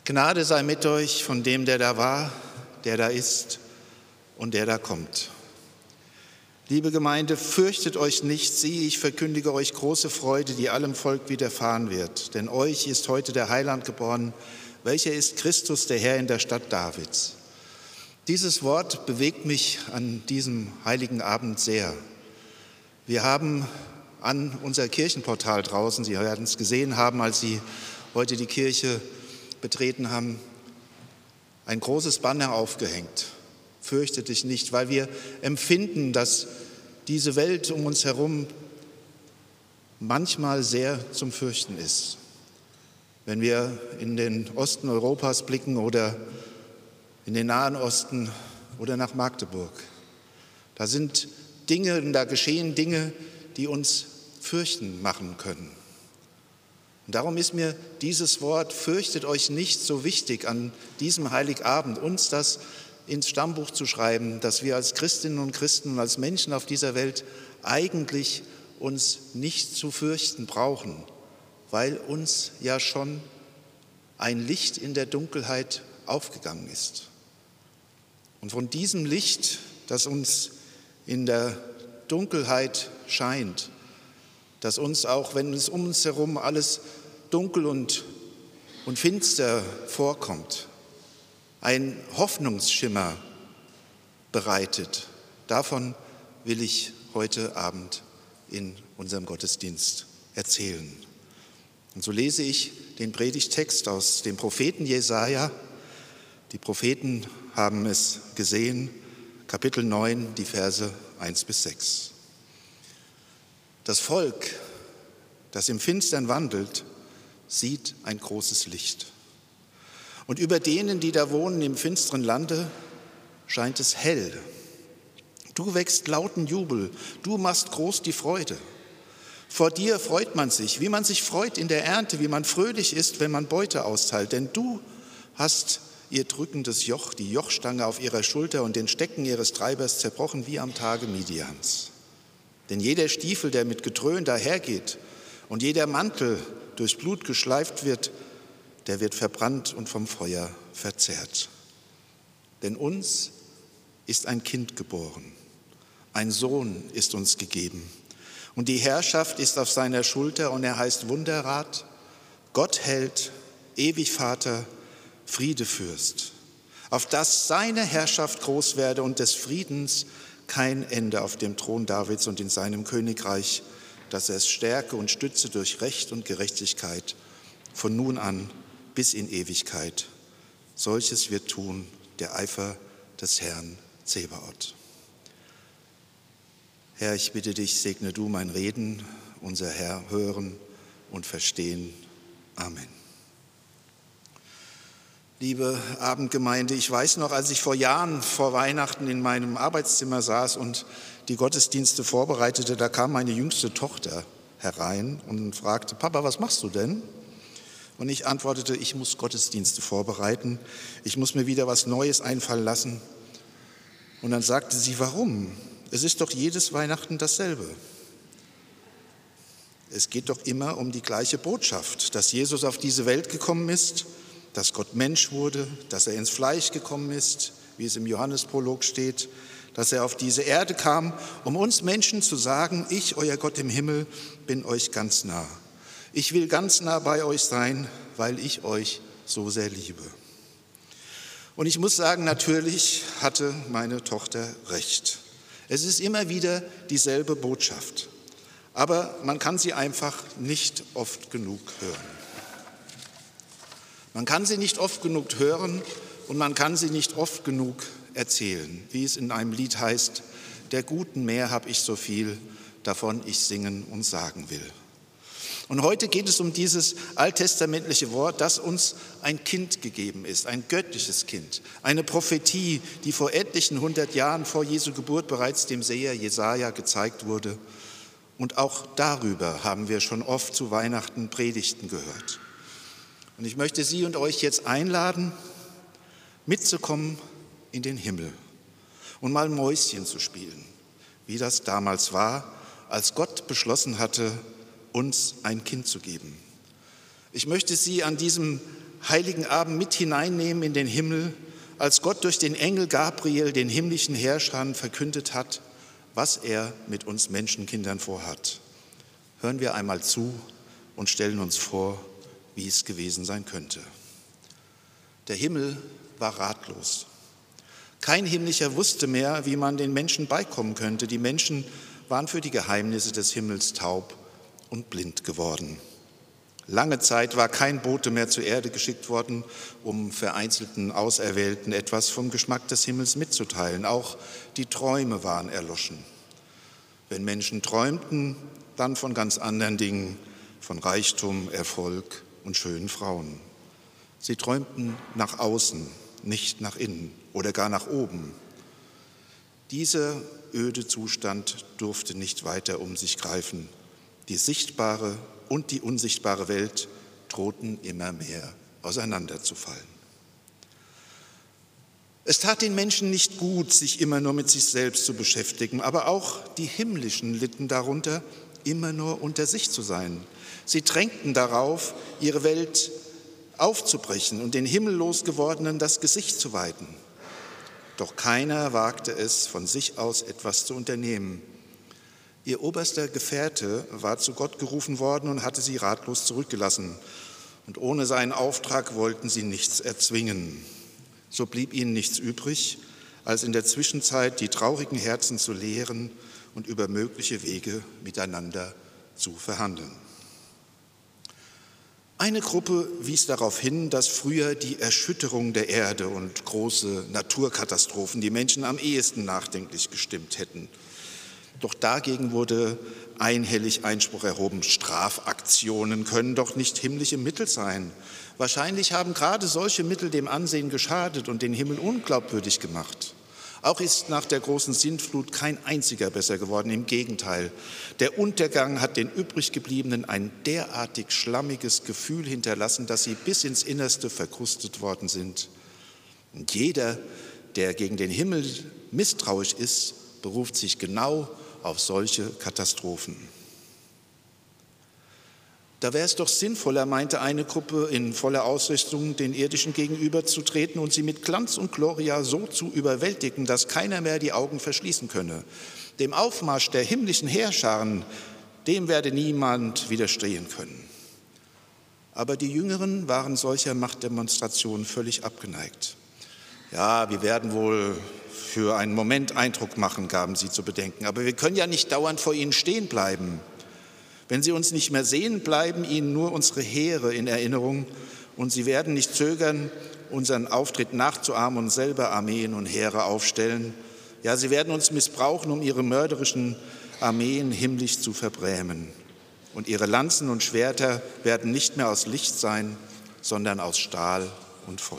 Gnade sei mit euch von dem, der da war, der da ist und der da kommt. Liebe Gemeinde, fürchtet euch nicht, siehe, ich verkündige euch große Freude, die allem Volk widerfahren wird. Denn euch ist heute der Heiland geboren, welcher ist Christus, der Herr in der Stadt Davids. Dieses Wort bewegt mich an diesem heiligen Abend sehr. Wir haben an unser Kirchenportal draußen, Sie werden es gesehen haben, als Sie heute die Kirche betreten haben, ein großes Banner aufgehängt. Fürchte dich nicht, weil wir empfinden, dass diese Welt um uns herum manchmal sehr zum Fürchten ist. Wenn wir in den Osten Europas blicken oder in den Nahen Osten oder nach Magdeburg, da sind Dinge, da geschehen Dinge, die uns fürchten machen können. Und darum ist mir dieses Wort, fürchtet euch nicht, so wichtig an diesem Heiligabend, uns das ins Stammbuch zu schreiben, dass wir als Christinnen und Christen und als Menschen auf dieser Welt eigentlich uns nicht zu fürchten brauchen, weil uns ja schon ein Licht in der Dunkelheit aufgegangen ist. Und von diesem Licht, das uns in der Dunkelheit scheint, dass uns auch, wenn es um uns herum alles dunkel und finster vorkommt, ein Hoffnungsschimmer bereitet. Davon will ich heute Abend in unserem Gottesdienst erzählen. Und so lese ich den Predigttext aus dem Propheten Jesaja. Die Propheten haben es gesehen, Kapitel 9, die Verse 1-6. Das Volk, das im Finstern wandelt, sieht ein großes Licht. Und über denen, die da wohnen im finsteren Lande, scheint es hell. Du wächst lauten Jubel, du machst groß die Freude. Vor dir freut man sich, wie man sich freut in der Ernte, wie man fröhlich ist, wenn man Beute austeilt. Denn du hast ihr drückendes Joch, die Jochstange auf ihrer Schulter und den Stecken ihres Treibers zerbrochen wie am Tage Midians. Denn jeder Stiefel, der mit Gedröhn dahergeht und jeder Mantel durch Blut geschleift wird, der wird verbrannt und vom Feuer verzehrt. Denn uns ist ein Kind geboren, ein Sohn ist uns gegeben. Und die Herrschaft ist auf seiner Schulter und er heißt Wunderrat, Gottheld, ewig Vater, Friedefürst. Auf dass seine Herrschaft groß werde und des Friedens kein Ende auf dem Thron Davids und in seinem Königreich, dass er es stärke und stütze durch Recht und Gerechtigkeit von nun an bis in Ewigkeit. Solches wird tun der Eifer des Herrn Zebaoth. Herr, ich bitte dich, segne du mein Reden, unser Herr hören und verstehen. Amen. Liebe Abendgemeinde, ich weiß noch, als ich vor Jahren vor Weihnachten in meinem Arbeitszimmer saß und die Gottesdienste vorbereitete, da kam meine jüngste Tochter herein und fragte, Papa, was machst du denn? Und ich antwortete, ich muss Gottesdienste vorbereiten, ich muss mir wieder was Neues einfallen lassen. Und dann sagte sie, warum? Es ist doch jedes Weihnachten dasselbe. Es geht doch immer um die gleiche Botschaft, dass Jesus auf diese Welt gekommen ist, dass Gott Mensch wurde, dass er ins Fleisch gekommen ist, wie es im Johannesprolog steht, dass er auf diese Erde kam, um uns Menschen zu sagen, ich, euer Gott im Himmel, bin euch ganz nah. Ich will ganz nah bei euch sein, weil ich euch so sehr liebe. Und ich muss sagen, natürlich hatte meine Tochter recht. Es ist immer wieder dieselbe Botschaft, aber man kann sie einfach nicht oft genug hören. Man kann sie nicht oft genug hören und man kann sie nicht oft genug erzählen. Wie es in einem Lied heißt, der guten Meer hab ich so viel, davon ich singen und sagen will. Und heute geht es um dieses alttestamentliche Wort, dass uns ein Kind gegeben ist, ein göttliches Kind, eine Prophetie, die vor etlichen 100 Jahren vor Jesu Geburt bereits dem Seher Jesaja gezeigt wurde. Und auch darüber haben wir schon oft zu Weihnachten Predigten gehört. Und ich möchte Sie und euch jetzt einladen, mitzukommen in den Himmel und mal Mäuschen zu spielen, wie das damals war, als Gott beschlossen hatte, uns ein Kind zu geben. Ich möchte Sie an diesem heiligen Abend mit hineinnehmen in den Himmel, als Gott durch den Engel Gabriel den himmlischen Herrschern verkündet hat, was er mit uns Menschenkindern vorhat. Hören wir einmal zu und stellen uns vor, wie es gewesen sein könnte. Der Himmel war ratlos. Kein Himmlischer wusste mehr, wie man den Menschen beikommen könnte. Die Menschen waren für die Geheimnisse des Himmels taub und blind geworden. Lange Zeit war kein Bote mehr zur Erde geschickt worden, um vereinzelten Auserwählten etwas vom Geschmack des Himmels mitzuteilen. Auch die Träume waren erloschen. Wenn Menschen träumten, dann von ganz anderen Dingen, von Reichtum, Erfolg und schönen Frauen. Sie träumten nach außen, nicht nach innen oder gar nach oben. Dieser öde Zustand durfte nicht weiter um sich greifen. Die sichtbare und die unsichtbare Welt drohten immer mehr auseinanderzufallen. Es tat den Menschen nicht gut, sich immer nur mit sich selbst zu beschäftigen, aber auch die Himmlischen litten darunter, immer nur unter sich zu sein. Sie drängten darauf, ihre Welt aufzubrechen und den himmellos Gewordenen das Gesicht zu weiten. Doch keiner wagte es, von sich aus etwas zu unternehmen. Ihr oberster Gefährte war zu Gott gerufen worden und hatte sie ratlos zurückgelassen. Und ohne seinen Auftrag wollten sie nichts erzwingen. So blieb ihnen nichts übrig, als in der Zwischenzeit die traurigen Herzen zu leeren und über mögliche Wege miteinander zu verhandeln. Eine Gruppe wies darauf hin, dass früher die Erschütterung der Erde und große Naturkatastrophen die Menschen am ehesten nachdenklich gestimmt hätten. Doch dagegen wurde einhellig Einspruch erhoben, Strafaktionen können doch nicht himmlische Mittel sein. Wahrscheinlich haben gerade solche Mittel dem Ansehen geschadet und den Himmel unglaubwürdig gemacht. Auch ist nach der großen Sintflut kein einziger besser geworden, im Gegenteil. Der Untergang hat den Übriggebliebenen ein derartig schlammiges Gefühl hinterlassen, dass sie bis ins Innerste verkrustet worden sind. Und jeder, der gegen den Himmel misstrauisch ist, beruft sich genau auf solche Katastrophen. Da wäre es doch sinnvoller, meinte eine Gruppe, in voller Ausrüstung den Irdischen gegenüberzutreten und sie mit Glanz und Gloria so zu überwältigen, dass keiner mehr die Augen verschließen könne. Dem Aufmarsch der himmlischen Heerscharen, dem werde niemand widerstehen können. Aber die Jüngeren waren solcher Machtdemonstration völlig abgeneigt. Ja, wir werden wohl für einen Moment Eindruck machen, gaben sie zu bedenken. Aber wir können ja nicht dauernd vor ihnen stehen bleiben. Wenn sie uns nicht mehr sehen, bleiben ihnen nur unsere Heere in Erinnerung und sie werden nicht zögern, unseren Auftritt nachzuahmen und selber Armeen und Heere aufstellen. Ja, sie werden uns missbrauchen, um ihre mörderischen Armeen himmlisch zu verbrämen. Und ihre Lanzen und Schwerter werden nicht mehr aus Licht sein, sondern aus Stahl und Feuer.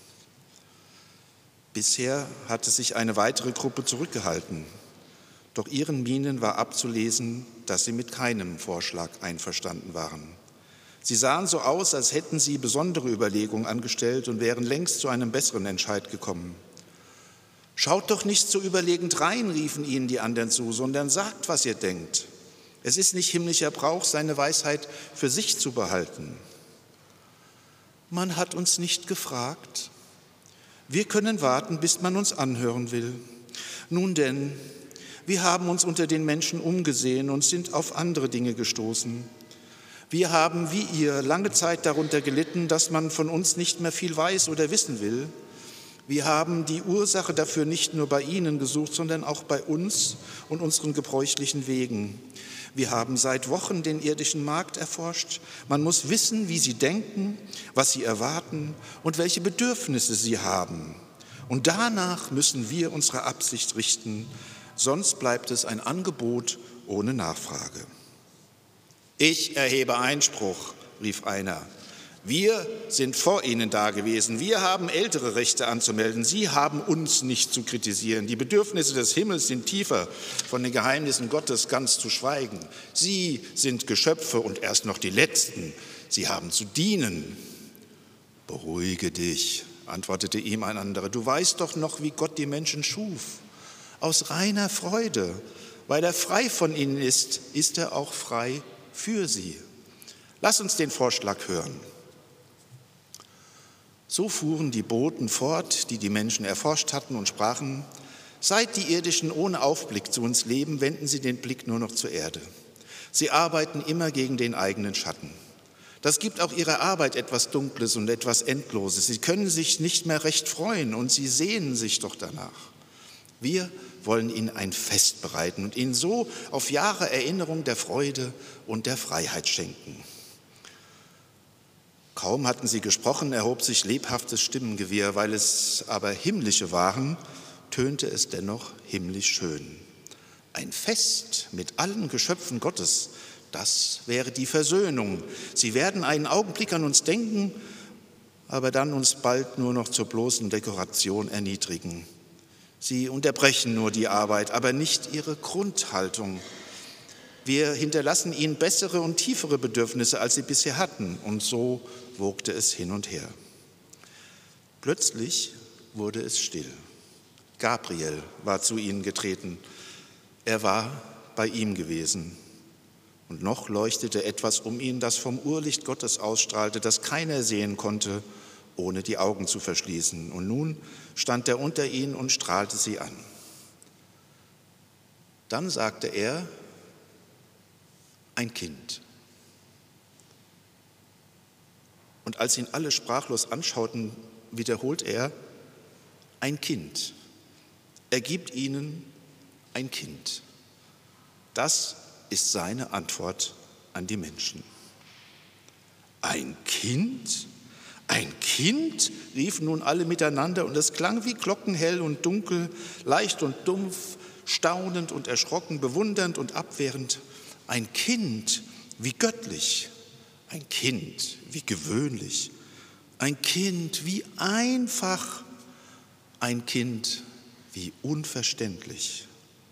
Bisher hatte sich eine weitere Gruppe zurückgehalten, doch ihren Mienen war abzulesen, dass sie mit keinem Vorschlag einverstanden waren. Sie sahen so aus, als hätten sie besondere Überlegungen angestellt und wären längst zu einem besseren Entscheid gekommen. »Schaut doch nicht so überlegend rein«, riefen ihnen die anderen zu, »sondern sagt, was ihr denkt. Es ist nicht himmlischer Brauch, seine Weisheit für sich zu behalten.« »Man hat uns nicht gefragt. Wir können warten, bis man uns anhören will. Nun denn, wir haben uns unter den Menschen umgesehen und sind auf andere Dinge gestoßen. Wir haben, wie ihr, lange Zeit darunter gelitten, dass man von uns nicht mehr viel weiß oder wissen will. Wir haben die Ursache dafür nicht nur bei ihnen gesucht, sondern auch bei uns und unseren gebräuchlichen Wegen. Wir haben seit Wochen den irdischen Markt erforscht. Man muss wissen, wie sie denken, was sie erwarten und welche Bedürfnisse sie haben. Und danach müssen wir unsere Absicht richten, sonst bleibt es ein Angebot ohne Nachfrage. »Ich erhebe Einspruch«, rief einer. »Wir sind vor Ihnen dagewesen. Wir haben ältere Rechte anzumelden. Sie haben uns nicht zu kritisieren. Die Bedürfnisse des Himmels sind tiefer, von den Geheimnissen Gottes ganz zu schweigen. Sie sind Geschöpfe und erst noch die Letzten. Sie haben zu dienen.« »Beruhige dich«, antwortete ihm ein anderer. »Du weißt doch noch, wie Gott die Menschen schuf. Aus reiner Freude. Weil er frei von ihnen ist, ist er auch frei für sie. Lass uns den Vorschlag hören.« So fuhren die Boten fort, die die Menschen erforscht hatten und sprachen: Seit die Irdischen ohne Aufblick zu uns leben, wenden sie den Blick nur noch zur Erde. Sie arbeiten immer gegen den eigenen Schatten. Das gibt auch ihrer Arbeit etwas Dunkles und etwas Endloses. Sie können sich nicht mehr recht freuen und sie sehnen sich doch danach. Wir wollen ihnen ein Fest bereiten und ihnen so auf Jahre Erinnerung der Freude und der Freiheit schenken. Kaum hatten sie gesprochen, erhob sich lebhaftes Stimmengewirr. Weil es aber himmlische waren, tönte es dennoch himmlisch schön. Ein Fest mit allen Geschöpfen Gottes, das wäre die Versöhnung. Sie werden einen Augenblick an uns denken, aber dann uns bald nur noch zur bloßen Dekoration erniedrigen. Sie unterbrechen nur die Arbeit, aber nicht ihre Grundhaltung. Wir hinterlassen ihnen bessere und tiefere Bedürfnisse, als sie bisher hatten. Und so wogte es hin und her. Plötzlich wurde es still. Gabriel war zu ihnen getreten. Er war bei ihm gewesen. Und noch leuchtete etwas um ihn, das vom Urlicht Gottes ausstrahlte, das keiner sehen konnte, ohne die Augen zu verschließen. Und nun stand er unter ihnen und strahlte sie an. Dann sagte er: Ein Kind. Und als ihn alle sprachlos anschauten, wiederholt er: Ein Kind. Er gibt ihnen ein Kind. Das ist seine Antwort an die Menschen. Ein Kind? Ein Kind? Riefen nun alle miteinander, und es klang wie glockenhell und dunkel, leicht und dumpf, staunend und erschrocken, bewundernd und abwehrend. Ein Kind, wie göttlich, ein Kind, wie gewöhnlich, ein Kind, wie einfach, ein Kind, wie unverständlich.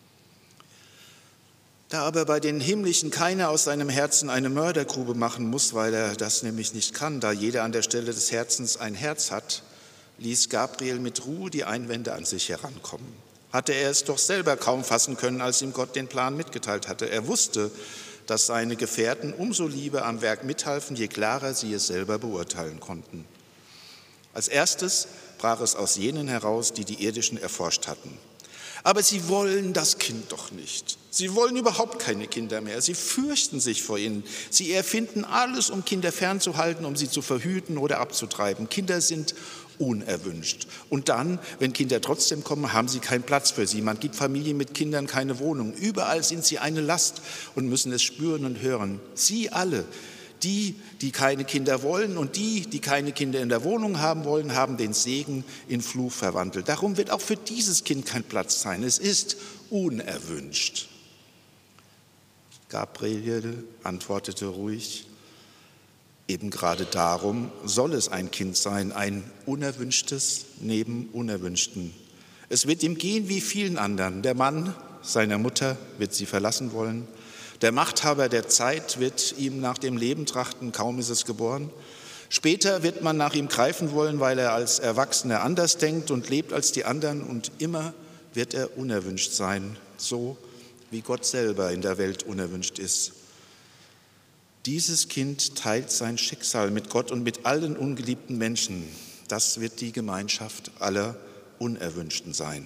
Da aber bei den Himmlischen keiner aus seinem Herzen eine Mördergrube machen muss, weil er das nämlich nicht kann, da jeder an der Stelle des Herzens ein Herz hat, ließ Gabriel mit Ruhe die Einwände an sich herankommen. Hatte er es doch selber kaum fassen können, als ihm Gott den Plan mitgeteilt hatte. Er wusste, dass seine Gefährten umso lieber am Werk mithalfen, je klarer sie es selber beurteilen konnten. Als erstes brach es aus jenen heraus, die die Irdischen erforscht hatten. Aber sie wollen das Kind doch nicht. Sie wollen überhaupt keine Kinder mehr. Sie fürchten sich vor ihnen. Sie erfinden alles, um Kinder fernzuhalten, um sie zu verhüten oder abzutreiben. Kinder sind unerwünscht. Und dann, wenn Kinder trotzdem kommen, haben sie keinen Platz für sie. Man gibt Familien mit Kindern keine Wohnung. Überall sind sie eine Last und müssen es spüren und hören. Sie alle, die keine Kinder wollen und die keine Kinder in der Wohnung haben wollen, haben den Segen in Fluch verwandelt. Darum wird auch für dieses Kind kein Platz sein. Es ist unerwünscht. Gabriel antwortete ruhig: Eben gerade darum soll es ein Kind sein, ein Unerwünschtes neben Unerwünschten. Es wird ihm gehen wie vielen anderen. Der Mann seiner Mutter wird sie verlassen wollen. Der Machthaber der Zeit wird ihm nach dem Leben trachten, kaum ist es geboren. Später wird man nach ihm greifen wollen, weil er als Erwachsener anders denkt und lebt als die anderen. Und immer wird er unerwünscht sein, so wie Gott selber in der Welt unerwünscht ist. Dieses Kind teilt sein Schicksal mit Gott und mit allen ungeliebten Menschen. Das wird die Gemeinschaft aller Unerwünschten sein.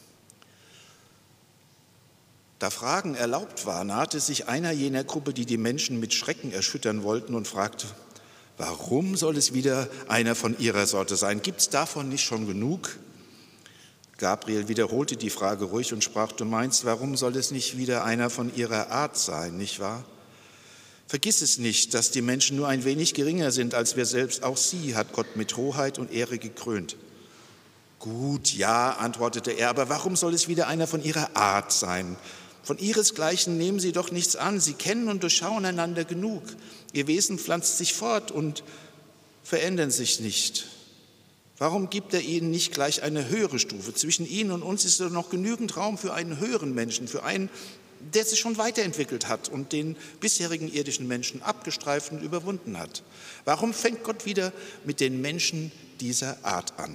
Da Fragen erlaubt war, nahte sich einer jener Gruppe, die die Menschen mit Schrecken erschüttern wollten, und fragte: Warum soll es wieder einer von ihrer Sorte sein? Gibt es davon nicht schon genug? Gabriel wiederholte die Frage ruhig und sprach: Du meinst, warum soll es nicht wieder einer von ihrer Art sein, nicht wahr? Vergiss es nicht, dass die Menschen nur ein wenig geringer sind als wir selbst. Auch sie hat Gott mit Hoheit und Ehre gekrönt. Gut, ja, antwortete er, aber warum soll es wieder einer von ihrer Art sein? Von ihresgleichen nehmen sie doch nichts an. Sie kennen und durchschauen einander genug. Ihr Wesen pflanzt sich fort und verändern sich nicht. Warum gibt er ihnen nicht gleich eine höhere Stufe? Zwischen ihnen und uns ist doch noch genügend Raum für einen höheren Menschen, für einen, der sich schon weiterentwickelt hat und den bisherigen irdischen Menschen abgestreift und überwunden hat. Warum fängt Gott wieder mit den Menschen dieser Art an?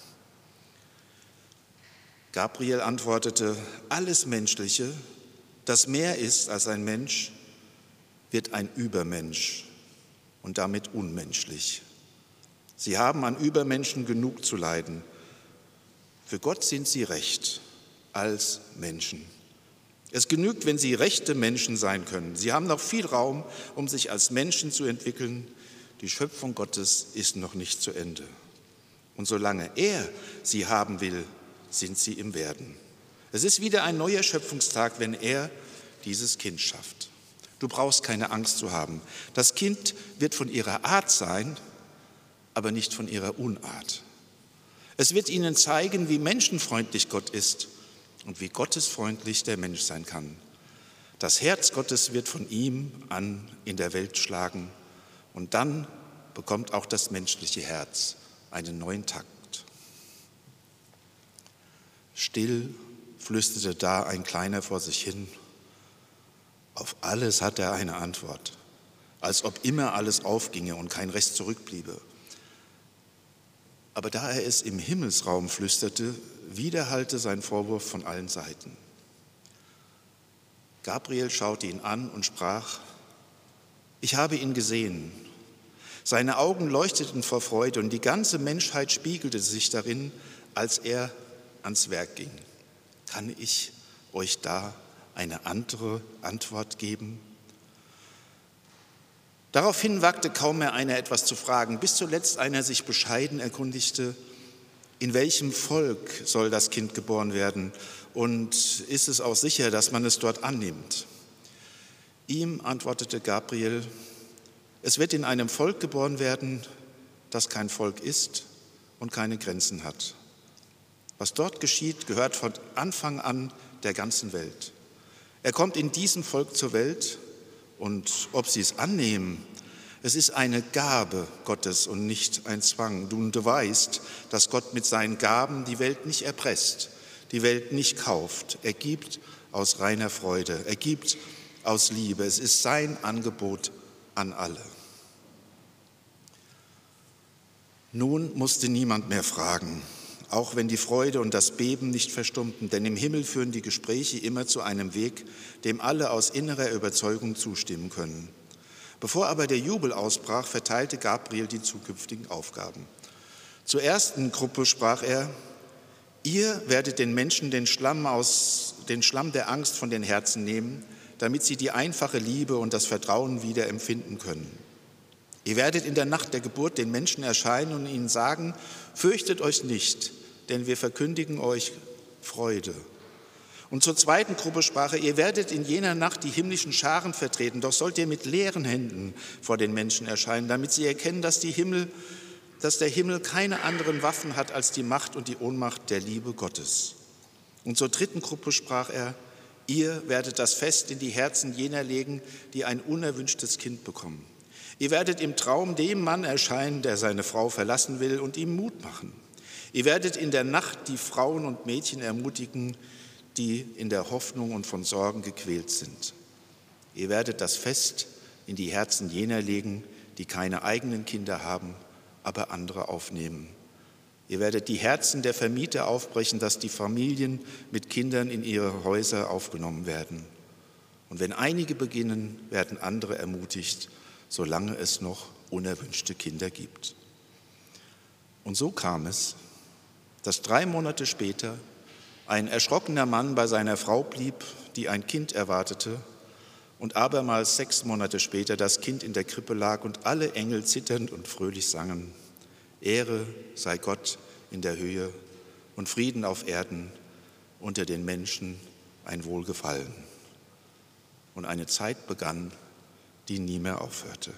Gabriel antwortete: Alles Menschliche, das mehr ist als ein Mensch, wird ein Übermensch und damit unmenschlich. Sie haben an Übermenschen genug zu leiden. Für Gott sind sie recht als Menschen. Es genügt, wenn sie rechte Menschen sein können. Sie haben noch viel Raum, um sich als Menschen zu entwickeln. Die Schöpfung Gottes ist noch nicht zu Ende. Und solange er sie haben will, sind sie im Werden. Es ist wieder ein neuer Schöpfungstag, wenn er dieses Kind schafft. Du brauchst keine Angst zu haben. Das Kind wird von ihrer Art sein, aber nicht von ihrer Unart. Es wird ihnen zeigen, wie menschenfreundlich Gott ist und wie gottesfreundlich der Mensch sein kann. Das Herz Gottes wird von ihm an in der Welt schlagen und dann bekommt auch das menschliche Herz einen neuen Takt. Still flüsterte da ein Kleiner vor sich hin. Auf alles hat er eine Antwort, als ob immer alles aufginge und kein Rest zurückbliebe. Aber da er es im Himmelsraum flüsterte, widerhallte sein Vorwurf von allen Seiten. Gabriel schaute ihn an und sprach: Ich habe ihn gesehen. Seine Augen leuchteten vor Freude und die ganze Menschheit spiegelte sich darin, als er ans Werk ging. Kann ich euch da eine andere Antwort geben? Daraufhin wagte kaum mehr einer etwas zu fragen, bis zuletzt einer sich bescheiden erkundigte: In welchem Volk soll das Kind geboren werden und ist es auch sicher, dass man es dort annimmt? Ihm antwortete Gabriel: Es wird in einem Volk geboren werden, das kein Volk ist und keine Grenzen hat. Was dort geschieht, gehört von Anfang an der ganzen Welt. Er kommt in diesem Volk zur Welt und ob sie es annehmen, es ist eine Gabe Gottes und nicht ein Zwang. Du weißt, dass Gott mit seinen Gaben die Welt nicht erpresst, die Welt nicht kauft. Er gibt aus reiner Freude, er gibt aus Liebe. Es ist sein Angebot an alle. Nun musste niemand mehr fragen, auch wenn die Freude und das Beben nicht verstummten, denn im Himmel führen die Gespräche immer zu einem Weg, dem alle aus innerer Überzeugung zustimmen können. Bevor aber der Jubel ausbrach, verteilte Gabriel die zukünftigen Aufgaben. Zur ersten Gruppe sprach er: Ihr werdet den Menschen den Schlamm der Angst von den Herzen nehmen, damit sie die einfache Liebe und das Vertrauen wieder empfinden können. Ihr werdet in der Nacht der Geburt den Menschen erscheinen und ihnen sagen: Fürchtet euch nicht, denn wir verkündigen euch Freude. Und zur zweiten Gruppe sprach er: Ihr werdet in jener Nacht die himmlischen Scharen vertreten, doch sollt ihr mit leeren Händen vor den Menschen erscheinen, damit sie erkennen, dass der Himmel keine anderen Waffen hat als die Macht und die Ohnmacht der Liebe Gottes. Und zur dritten Gruppe sprach er: Ihr werdet das Fest in die Herzen jener legen, die ein unerwünschtes Kind bekommen. Ihr werdet im Traum dem Mann erscheinen, der seine Frau verlassen will, und ihm Mut machen. Ihr werdet in der Nacht die Frauen und Mädchen ermutigen, die in der Hoffnung und von Sorgen gequält sind. Ihr werdet das Fest in die Herzen jener legen, die keine eigenen Kinder haben, aber andere aufnehmen. Ihr werdet die Herzen der Vermieter aufbrechen, dass die Familien mit Kindern in ihre Häuser aufgenommen werden. Und wenn einige beginnen, werden andere ermutigt, solange es noch unerwünschte Kinder gibt. Und so kam es, dass 3 Monate später ein erschrockener Mann bei seiner Frau blieb, die ein Kind erwartete, und abermals 6 Monate später das Kind in der Krippe lag und alle Engel zitternd und fröhlich sangen: Ehre sei Gott in der Höhe und Frieden auf Erden, unter den Menschen ein Wohlgefallen. Und eine Zeit begann, die nie mehr aufhörte.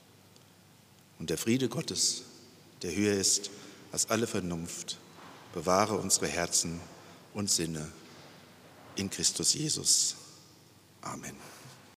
Und der Friede Gottes, der höher ist als alle Vernunft, bewahre unsere Herzen und Sinne in Christus Jesus. Amen.